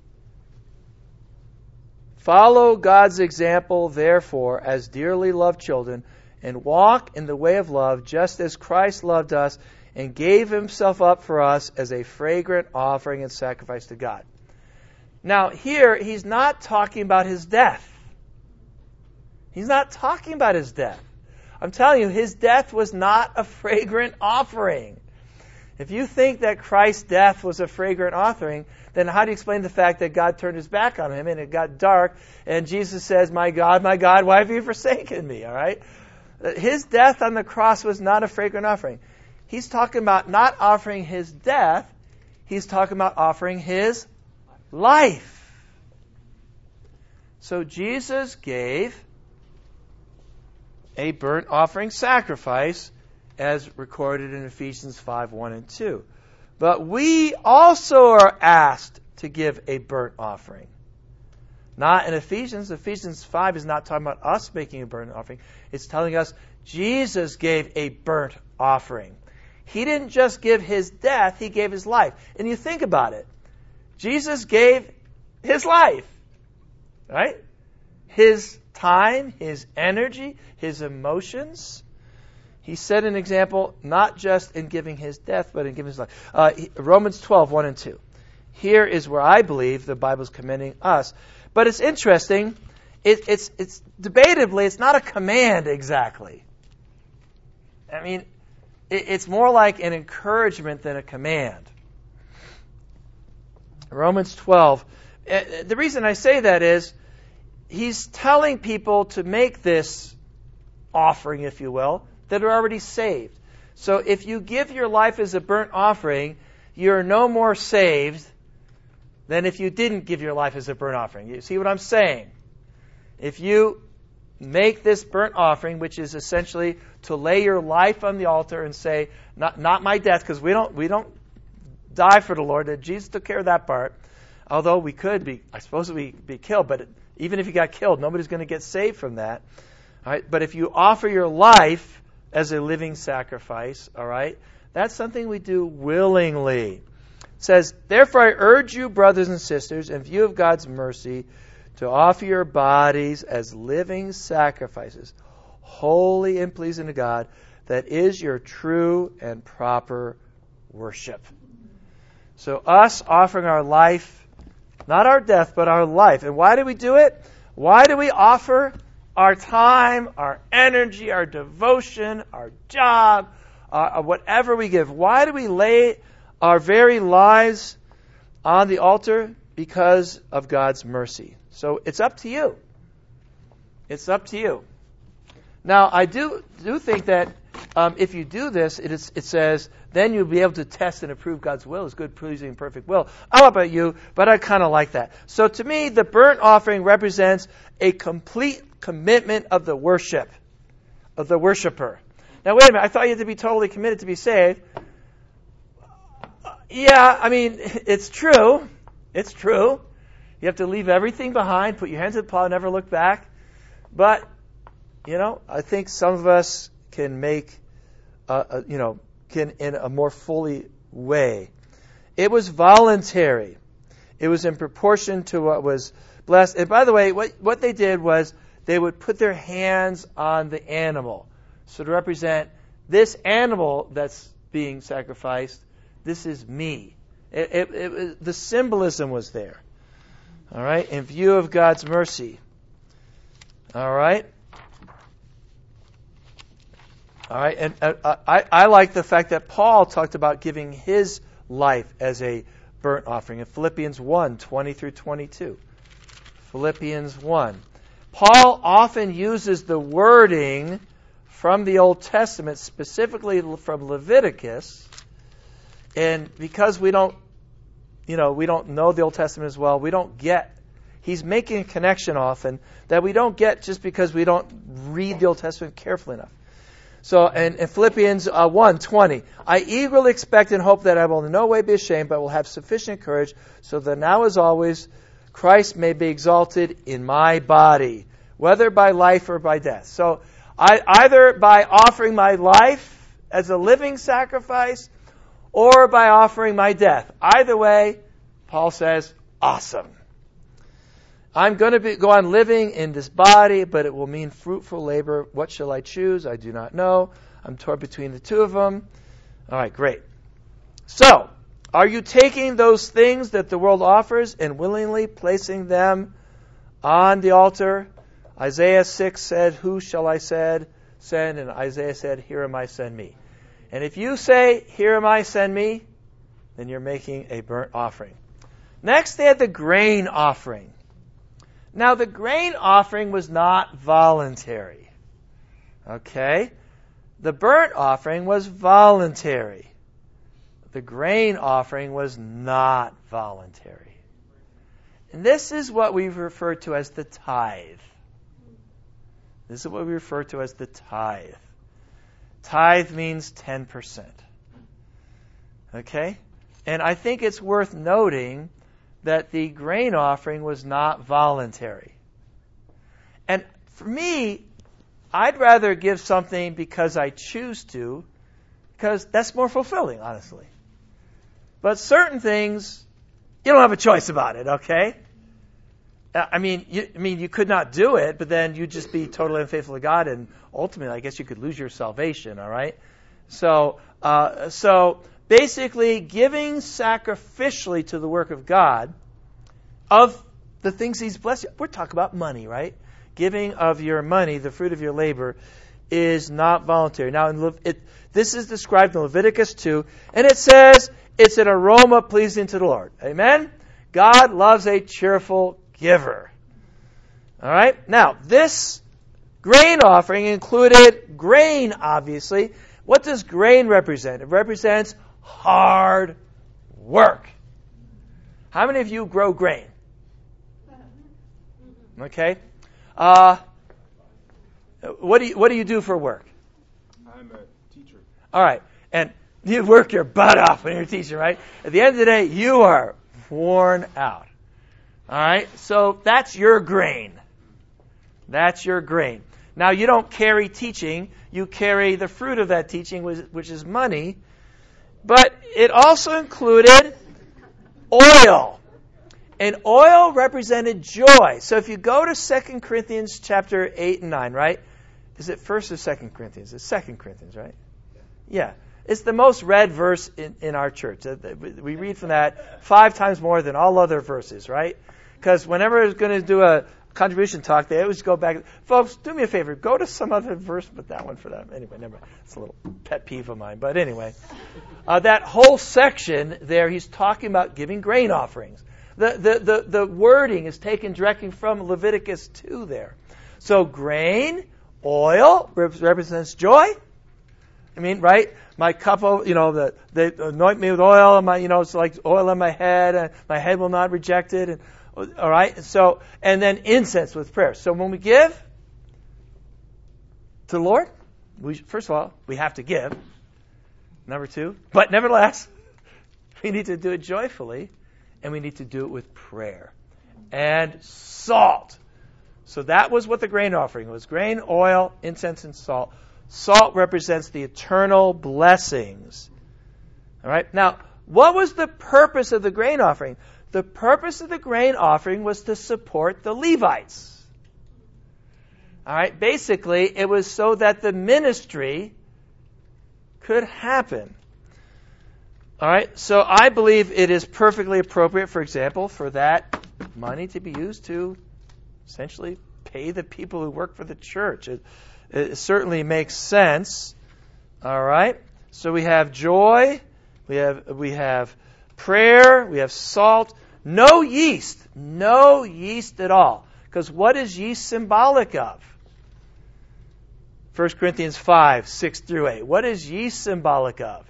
follow God's example, therefore, as dearly loved children, and walk in the way of love, just as Christ loved us and gave himself up for us as a fragrant offering and sacrifice to God. Now, here, he's not talking about his death. He's not talking about his death. I'm telling you, his death was not a fragrant offering. If you think that Christ's death was a fragrant offering, then how do you explain the fact that God turned his back on him and it got dark and Jesus says, my God, my God, why have you forsaken me? All right? His death on the cross was not a fragrant offering. He's talking about not offering his death. He's talking about offering his life. So Jesus gave a burnt offering sacrifice as recorded in Ephesians five, one and two. But we also are asked to give a burnt offering. Not in Ephesians. Ephesians five is not talking about us making a burnt offering. It's telling us Jesus gave a burnt offering. He didn't just give his death, he gave his life. And you think about it. Jesus gave his life. Right? His time, his energy, his emotions. He set an example not just in giving his death, but in giving his life. Uh, Romans twelve, one and two. Here is where I believe the Bible is commending us. But it's interesting. It, it's, it's debatably, it's not a command exactly. I mean, it, it's more like an encouragement than a command. Romans twelve. Uh, the reason I say that is, he's telling people to make this offering, if you will, that are already saved. So if you give your life as a burnt offering, you're no more saved than if you didn't give your life as a burnt offering. You see what I'm saying? If you make this burnt offering, which is essentially to lay your life on the altar and say, not, not my death, because we don't, we don't die for the Lord. Jesus took care of that part. Although we could be, I suppose we be killed, but even if you got killed, nobody's going to get saved from that. All right? But if you offer your life as a living sacrifice, all right, that's something we do willingly. It says, therefore I urge you, brothers and sisters, in view of God's mercy, to offer your bodies as living sacrifices, holy and pleasing to God, that is your true and proper worship. So us offering our life, not our death, but our life. And why do we do it? Why do we offer our time, our energy, our devotion, our job, uh, whatever we give? Why do we lay our very lives on the altar? Because of God's mercy. So it's up to you. It's up to you. Now, I do do think that um, if you do this, it, is, it says, then you'll be able to test and approve God's will, His good, pleasing, and perfect will. I don't know about you, but I kind of like that. So to me, the burnt offering represents a complete commitment of the worship, of the worshiper. Now, wait a minute. I thought you had to be totally committed to be saved. Yeah, I mean, it's true. It's true. You have to leave everything behind, put your hands in the plow, never look back. But, you know, I think some of us can make, uh, uh, you know, can in a more fully way. It was voluntary. It was in proportion to what was blessed. And by the way, what, what they did was they would put their hands on the animal. So to represent this animal that's being sacrificed, this is me. It, it, it, the symbolism was there. All right, in view of God's mercy. All right. All right, and uh, I, I like the fact that Paul talked about giving his life as a burnt offering in Philippians one, twenty through twenty-two. Philippians one. Paul often uses the wording from the Old Testament, specifically from Leviticus, and because we don't, you know, we don't know the Old Testament as well, we don't get, he's making a connection often that we don't get just because we don't read the Old Testament carefully enough. So, in, in Philippians uh, one twenty, I eagerly expect and hope that I will in no way be ashamed, but will have sufficient courage, so that now as always, Christ may be exalted in my body, whether by life or by death. So, I, either by offering my life as a living sacrifice, or by offering my death. Either way, Paul says, awesome. I'm going to be, go on living in this body, but it will mean fruitful labor. What shall I choose? I do not know. I'm torn between the two of them. All right, great. So, are you taking those things that the world offers and willingly placing them on the altar? Isaiah six said, who shall I send? Send. And Isaiah said, here am I, send me. And if you say, here am I, send me, then you're making a burnt offering. Next, they had the grain offering. Now, the grain offering was not voluntary. Okay? The burnt offering was voluntary. The grain offering was not voluntary. And this is what we refer to as the tithe. This is what we refer to as the tithe. Tithe means ten percent. Okay? And I think it's worth noting that the grain offering was not voluntary. And for me, I'd rather give something because I choose to, because that's more fulfilling, honestly. But certain things, you don't have a choice about it, okay? I mean, you, I mean, you could not do it, but then you'd just be totally unfaithful to God, and ultimately, I guess you could lose your salvation, all right? So, uh, so basically, giving sacrificially to the work of God, of the things He's blessed you. We're talking about money, right? Giving of your money, the fruit of your labor, is not voluntary. Now, in Le- it, this is described in Leviticus two, and it says it's an aroma pleasing to the Lord. Amen? God loves a cheerful giver. All right? Now, this grain offering included grain, obviously. What does grain represent? It represents hard work. How many of you grow grain? Okay. Uh, what do you, what do you do for work? I'm a teacher. All right. And you work your butt off when you're teaching, right? At the end of the day, you are worn out. All right? So that's your grain. That's your grain. Now, you don't carry teaching. You carry the fruit of that teaching, which is money. But it also included oil. And oil represented joy. So if you go to Second Corinthians chapter eight and nine, right? Is it First or Second Corinthians? It's Second Corinthians, right? Yeah. It's the most read verse in, in our church. We read from that five times more than all other verses, right? Because whenever it's going to do a contribution talk, they always go back. Folks, do me a favor. Go to some other verse, but that one for that. Anyway, never mind. It's a little pet peeve of mine. But anyway, uh, that whole section there, he's talking about giving grain offerings. The, the, the, the wording is taken directly from Leviticus two there. So grain, oil, represents joy. I mean, right? My cup of, you know, the, they anoint me with oil, and my, you know, it's like oil on my head, and my head will not reject it. And, all right? So, and then incense with prayer. So when we give to the Lord, we, first of all, we have to give. Number two, but nevertheless, we need to do it joyfully, and we need to do it with prayer. And salt. So that was what the grain offering was. Grain, oil, incense, and salt. Salt represents the eternal blessings. All right? Now, what was the purpose of the grain offering? The purpose of the grain offering was to support the Levites. All right? Basically, it was so that the ministry could happen. All right? So I believe it is perfectly appropriate, for example, for that money to be used to essentially pay the people who work for the church. It, It certainly makes sense. All right. So we have joy, we have we have prayer, we have salt, no yeast, no yeast at all. Because what is yeast symbolic of? First Corinthians five, six through eight. What is yeast symbolic of?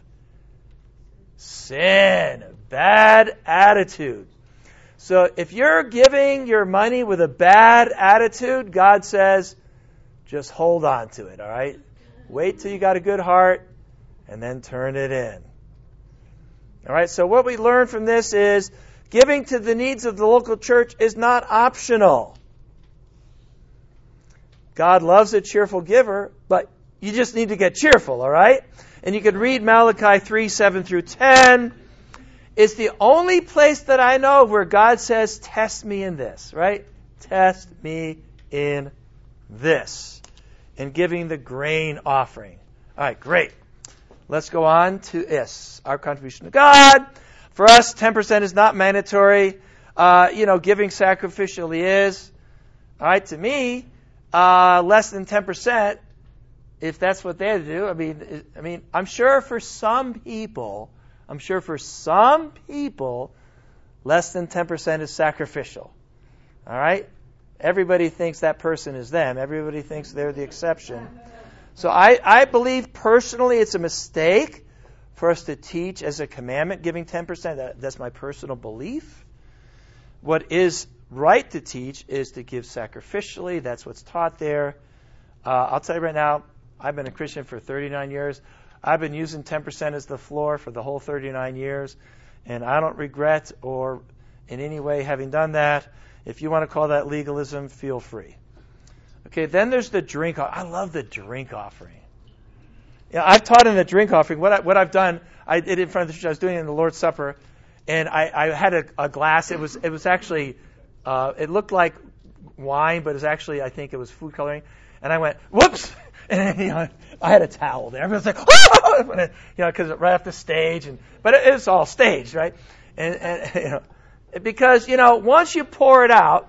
Sin, bad attitude. So if you're giving your money with a bad attitude, God says, just hold on to it, all right? Wait till you got a good heart, and then turn it in. All right, so what we learn from this is giving to the needs of the local church is not optional. God loves a cheerful giver, but you just need to get cheerful, all right? And you can read Malachi three, seven through ten. It's the only place that I know where God says, test me in this, right? Test me in this. In giving the grain offering. All right, great. Let's go on to Is, our contribution to God. For us, ten percent is not mandatory. Uh, you know, giving sacrificially is. All right, to me, uh, less than ten percent, if that's what they had to do. I mean, I mean, I'm sure for some people, I'm sure for some people, less than ten percent is sacrificial. All right? Everybody thinks that person is them. Everybody thinks they're the exception. So I, I believe personally it's a mistake for us to teach as a commandment giving ten percent. That, that's my personal belief. What is right to teach is to give sacrificially. That's what's taught there. Uh, I'll tell you right now, I've been a Christian for thirty-nine years. I've been using ten percent as the floor for the whole thirty-nine years. And I don't regret or in any way having done that. If you want to call that legalism, feel free. Okay, then there's the drink. I love the drink offering. Yeah, I've taught in the drink offering. What, I, what I've done, I did in front of the church. I was doing it in the Lord's Supper, and I, I had a, a glass. It was it was actually, uh, it looked like wine, but it was actually, I think it was food coloring. And I went, whoops! And you know, I had a towel there. Everyone's like, oh! You know, because right off the stage, and but it, it's all staged, right? And, and you know. Because, you know, once you pour it out,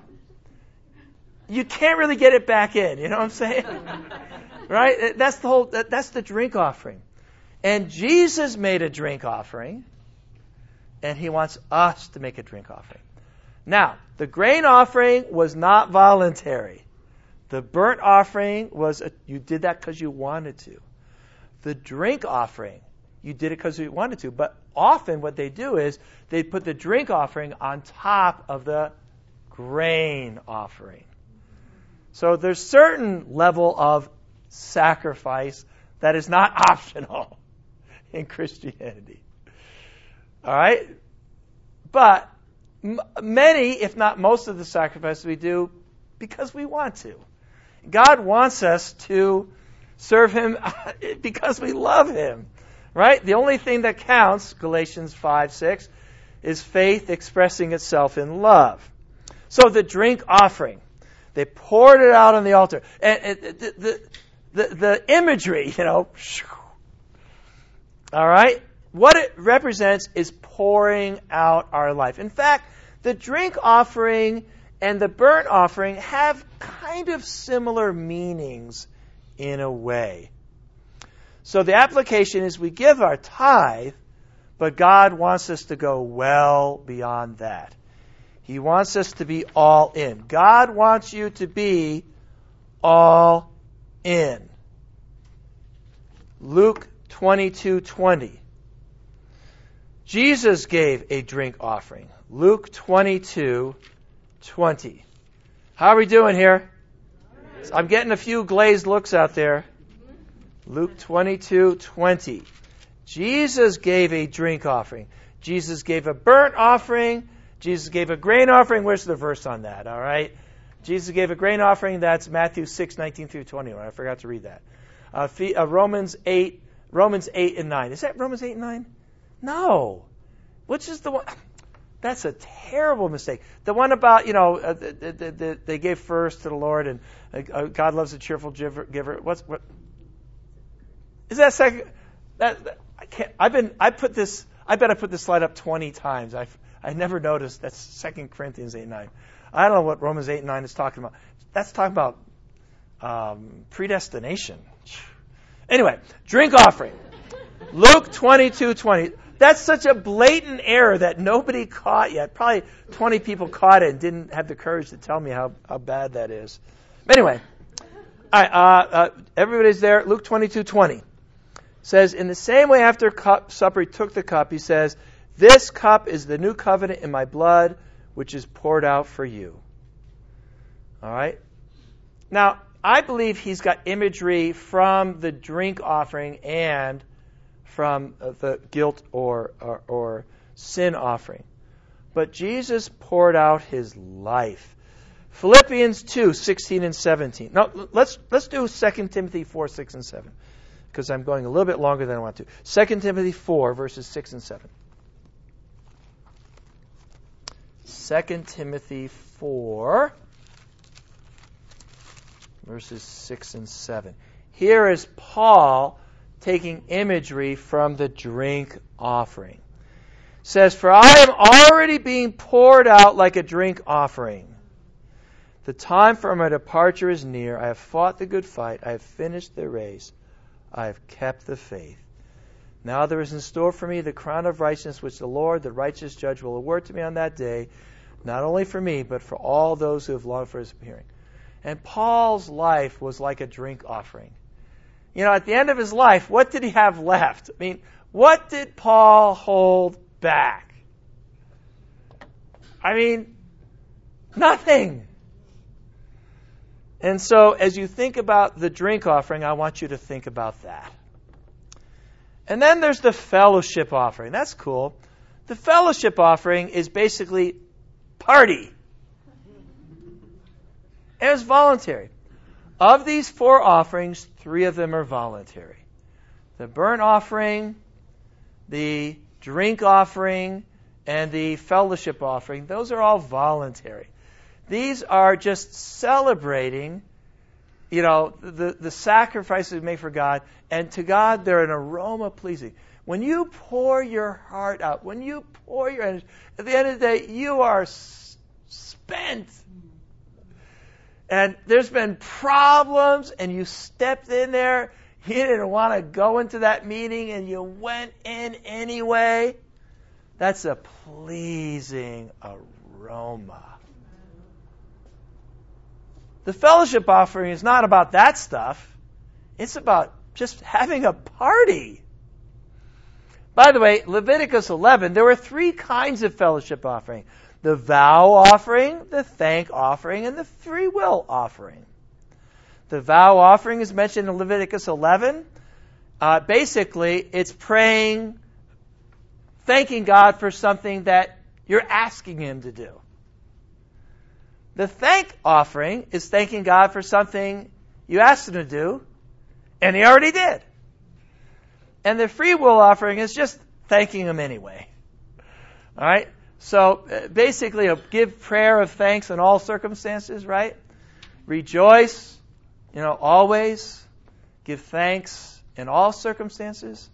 you can't really get it back in. You know what I'm saying? Right? That's the whole, that, that's the drink offering. And Jesus made a drink offering, and he wants us to make a drink offering. Now, the grain offering was not voluntary. The burnt offering was, a, you did that because you wanted to. The drink offering, you did it because you wanted to. But often what they do is they put the drink offering on top of the grain offering. So there's certain level of sacrifice that is not optional in Christianity. All right? But m- many, if not most of the sacrifices we do because we want to. God wants us to serve him because we love him. Right? The only thing that counts, Galatians five, six, is faith expressing itself in love. So the drink offering, they poured it out on the altar. And the, the, the, the imagery, you know, All right? What it represents is pouring out our life. In fact, the drink offering and the burnt offering have kind of similar meanings in a way. So the application is we give our tithe, but God wants us to go well beyond that. He wants us to be all in. God wants you to be all in. Luke twenty-two twenty. Jesus gave a drink offering. Luke twenty-two twenty. How are we doing here? I'm getting a few glazed looks out there. Luke twenty-two twenty. Jesus gave a drink offering. Jesus gave a burnt offering. Jesus gave a grain offering. Where's the verse on that? All right. Jesus gave a grain offering. That's Matthew six nineteen through twenty-one. I forgot to read that. Uh, uh, Romans eight, Romans eight and nine. Is that Romans eight and nine? No. Which is the one? That's a terrible mistake. The one about, you know, uh, the, the, the, they gave first to the Lord, and uh, God loves a cheerful giver. giver. What's what? Is that second? That, that I can't. I've been. I put this. I bet I put this slide up twenty times. I I never noticed. That's Second Corinthians eight and nine. I don't know what Romans eight and nine is talking about. That's talking about um, predestination. Anyway, drink offering. Luke twenty-two twenty. That's such a blatant error that nobody caught yet. Probably twenty people caught it and didn't have the courage to tell me how, how bad that is. Anyway, all right, uh, uh, everybody's there. Luke twenty-two twenty says, in the same way after cup, supper he took the cup, he says, this cup is the new covenant in my blood, which is poured out for you. All right? Now, I believe he's got imagery from the drink offering and from the guilt or, or, or sin offering. But Jesus poured out his life. Philippians two sixteen and seventeen. Now, let's let's do Second Timothy four six and seven, because I'm going a little bit longer than I want to. Second Timothy four, verses six and seven. Second Timothy four, verses six and seven. Here is Paul taking imagery from the drink offering. It says, for I am already being poured out like a drink offering. The time for my departure is near. I have fought the good fight. I have finished the race. I have kept the faith. Now there is in store for me the crown of righteousness, which the Lord, the righteous judge, will award to me on that day, not only for me, but for all those who have longed for his appearing. And Paul's life was like a drink offering. You know, at the end of his life, what did he have left? I mean, what did Paul hold back? I mean, nothing. And so, as you think about the drink offering, I want you to think about that. And then there's the fellowship offering. That's cool. The fellowship offering is basically party. And it's voluntary. Of these four offerings, three of them are voluntary. The burnt offering, the drink offering, and the fellowship offering, those are all voluntary. These are just celebrating, you know, the, the sacrifices we make for God, and to God they're an aroma pleasing. When you pour your heart out, when you pour your energy, at the end of the day, you are s- spent. And there's been problems, and you stepped in there. You didn't want to go into that meeting, and you went in anyway. That's a pleasing aroma. The fellowship offering is not about that stuff. It's about just having a party. By the way, Leviticus eleven, there were three kinds of fellowship offering. The vow offering, the thank offering, and the free will offering. The vow offering is mentioned in Leviticus eleven. Uh, basically, it's praying, thanking God for something that you're asking Him to do. The thank offering is thanking God for something you asked Him to do, and He already did. And the free will offering is just thanking Him anyway. All right? So uh, basically, a give prayer of thanks in all circumstances, right? Rejoice, you know, always. Give thanks in all circumstances.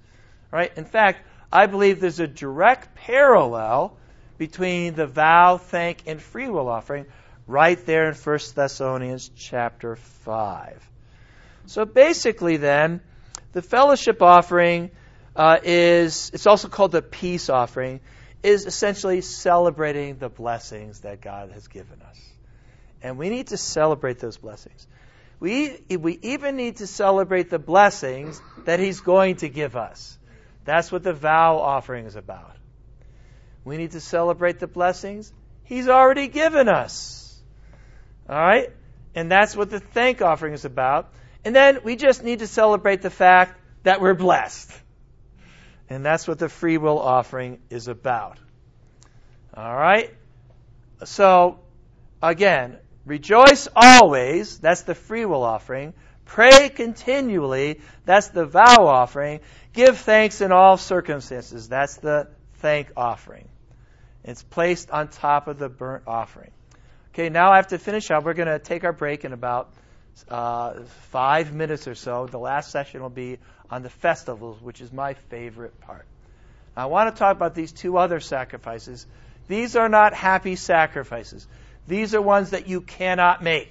Right? In fact, I believe there's a direct parallel between the vow, thank, and free will offering right there in First Thessalonians chapter five. So basically then, the fellowship offering uh, is, it's also called the peace offering, is essentially celebrating the blessings that God has given us. And we need to celebrate those blessings. We, we even need to celebrate the blessings that He's going to give us. That's what the vow offering is about. We need to celebrate the blessings He's already given us. All right? And that's what the thank offering is about. And then we just need to celebrate the fact that we're blessed. And that's what the free will offering is about. All right? So, again, rejoice always. That's the free will offering. Pray continually. That's the vow offering. Give thanks in all circumstances. That's the thank offering. It's placed on top of the burnt offering. Okay, now I have to finish up. We're going to take our break in about uh, five minutes or so. The last session will be on the festivals, which is my favorite part. I want to talk about these two other sacrifices. These are not happy sacrifices. These are ones that you cannot make.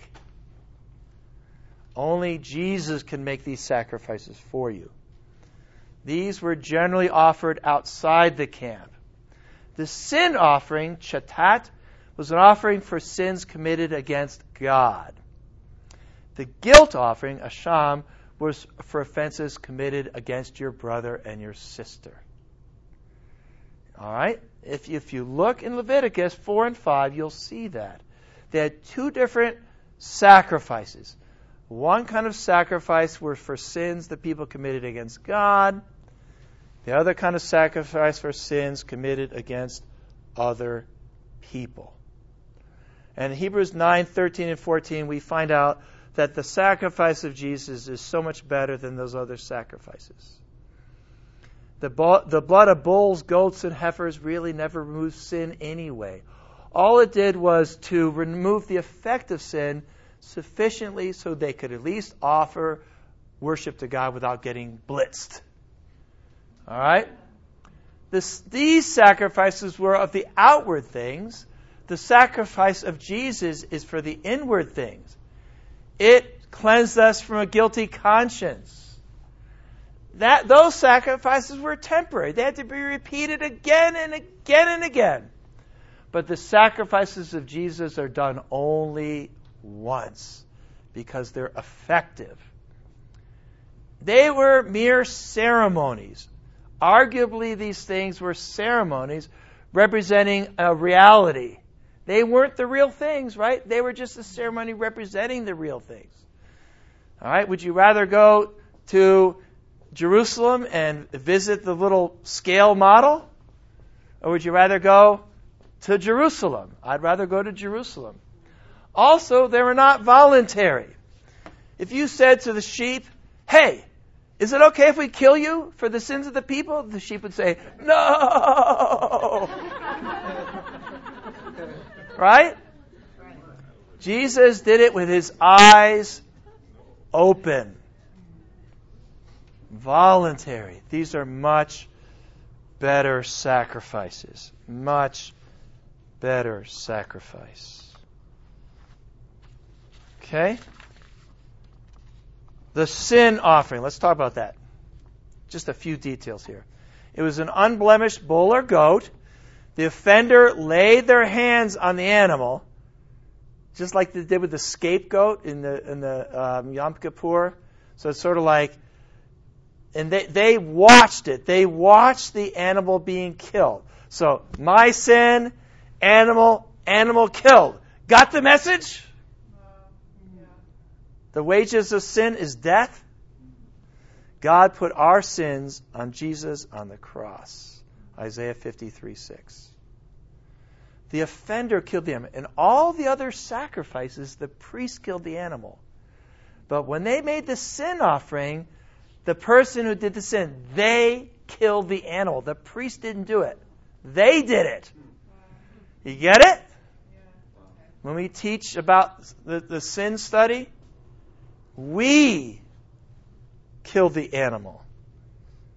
Only Jesus can make these sacrifices for you. These were generally offered outside the camp. The sin offering, chatat, was an offering for sins committed against God. The guilt offering, asham, was for offenses committed against your brother and your sister. All right? If, if you look in Leviticus four and five, you'll see that. They had two different sacrifices. One kind of sacrifice was for sins that people committed against God. The other kind of sacrifice for sins committed against other people. And in Hebrews nine, thirteen, and fourteen, we find out that the sacrifice of Jesus is so much better than those other sacrifices. The, bo- the blood of bulls, goats, and heifers really never removed sin anyway. All it did was to remove the effect of sin sufficiently so they could at least offer worship to God without getting blitzed. All right? This, these sacrifices were of the outward things. The sacrifice of Jesus is for the inward things. It cleansed us from a guilty conscience. That those sacrifices were temporary. They had to be repeated again and again and again. But the sacrifices of Jesus are done only once because they're effective. They were mere ceremonies. Arguably, these things were ceremonies representing a reality. They weren't the real things, right? They were just a ceremony representing the real things. All right, would you rather go to Jerusalem and visit the little scale model? Or would you rather go to Jerusalem? I'd rather go to Jerusalem. Also, they were not voluntary. If you said to the sheep, hey, is it okay if we kill you for the sins of the people? The sheep would say, no! Right? Jesus did it with his eyes open. Voluntary. These are much better sacrifices. Much better sacrifice. Okay? The sin offering. Let's talk about that. Just a few details here. It was an unblemished bull or goat. The offender laid their hands on the animal, just like they did with the scapegoat in the in the um, Yom Kippur. So it's sort of like, and they, they watched it. They watched the animal being killed. So my sin, animal, animal killed. Got the message? The wages of sin is death. God put our sins on Jesus on the cross. Isaiah fifty-three six. The offender killed the animal. In all the other sacrifices, the priest killed the animal. But when they made the sin offering, the person who did the sin, they killed the animal. The priest didn't do it. They did it. You get it? When we teach about the, the sin study, we kill the animal.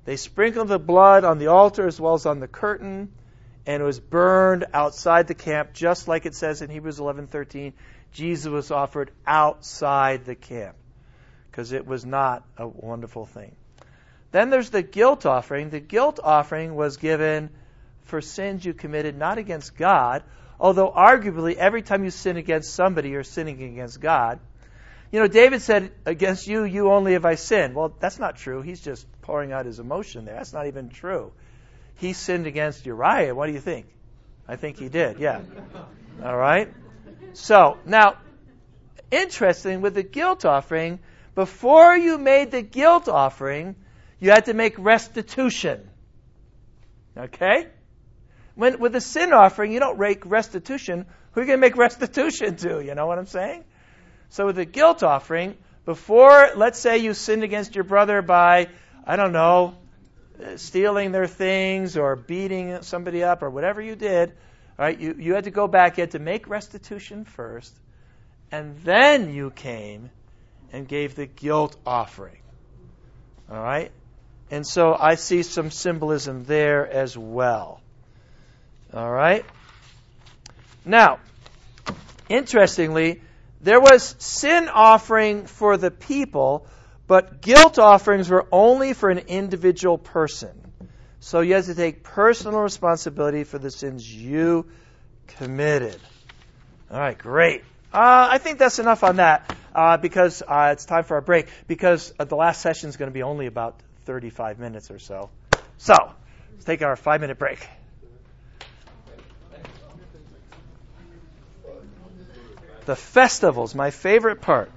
They sprinkled the blood on the altar as well as on the curtain, and it was burned outside the camp, just like it says in Hebrews eleven thirteen. Jesus was offered outside the camp because it was not a wonderful thing. Then there's the guilt offering. The guilt offering was given for sins you committed not against God, although arguably every time you sin against somebody, you're sinning against God. You know, David said, against you, you only have I sinned. Well, that's not true. He's just pouring out his emotion there. That's not even true. He sinned against Uriah. What do you think? I think he did, yeah. All right? So, now, interesting, with the guilt offering, before you made the guilt offering, you had to make restitution. Okay? When with the sin offering, you don't make restitution. Who are you going to make restitution to? You know what I'm saying? So with the guilt offering, before, let's say you sinned against your brother by, I don't know, stealing their things or beating somebody up or whatever you did, all right, you, you had to go back, you had to make restitution first, and then you came and gave the guilt offering. All right? And so I see some symbolism there as well. All right? Now, interestingly, there was sin offering for the people, but guilt offerings were only for an individual person. So you have to take personal responsibility for the sins you committed. All right, great. Uh, I think that's enough on that uh, because uh, it's time for our break, because uh, the last session is going to be only about thirty-five minutes or so. So, let's take our five-minute break. The festivals, my favorite part.